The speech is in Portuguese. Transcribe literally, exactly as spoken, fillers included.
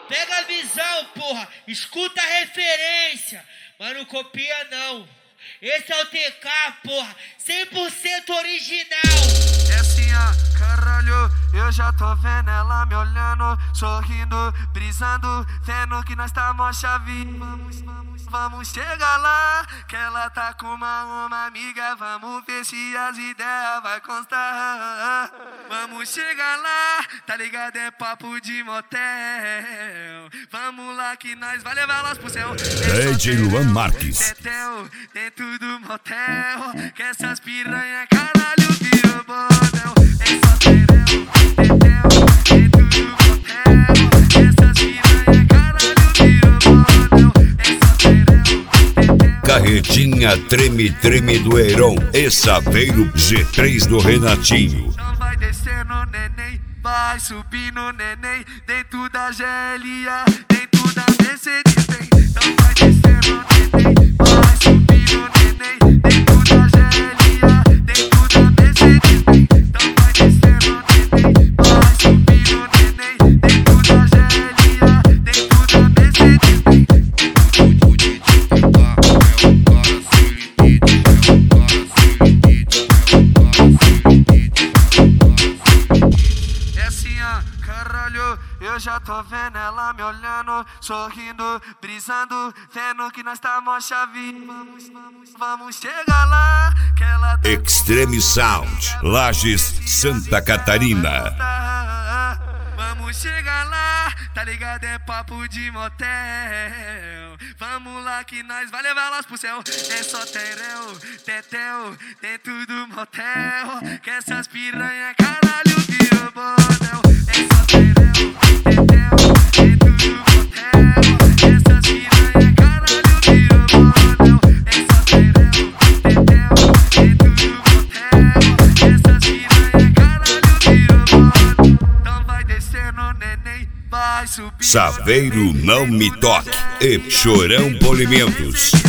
Pega a visão, porra. Escuta a referência. Mas não copia, não. Esse é o T K, porra. cem por cento original. É assim, ó, caralho. Eu já tô vendo ela me olhando, sorrindo, brisando, vendo que nós tá mó chave. Vamos, vamos, vamos chegar lá, que ela tá com uma, uma amiga. Vamos ver se as ideias vai constar. Vamos chegar lá, tá ligado? É papo de motel. Vamos lá que nós vai levar elas pro céu. D J Luan Marques. Tetel, dentro do motel, que essas piranha caralho virou bordel. É só terão. Carretinha treme treme do Heron e Saveiro G três do Renatinho. Não vai descer no neném, vai subir no neném, dentro da G L A, dentro da Mercedes Benz. Não vai descer no neném, vai subir no neném, dentro da G L A, dentro da Mercedes Benz. Não vai descer no neném, vai subir no neném, dentro da G L A, dentro da Mercedes Benz. Eu já tô vendo ela me olhando, sorrindo, brisando, vendo que nós tá mó chave. Vamos, vamos, vamos chegar lá, que ela tá Extreme Sound, Lages, Santa Catarina. Vamos chegar lá, tá ligado? É papo de motel. Vamos lá que nós vai levar elas pro céu. É só tereu, tetel, dentro do motel, que essas piranha caralho virou bordel. É só tereu, tetel, dentro do motel, que essas piranha caralho virou bordel. É só tereu, tetel, dentro do motel, que essas piranha caralho virou bordel. Então vai descer no neném, vai subir. Saveiro Não Me Toque e Chorão Polimentos.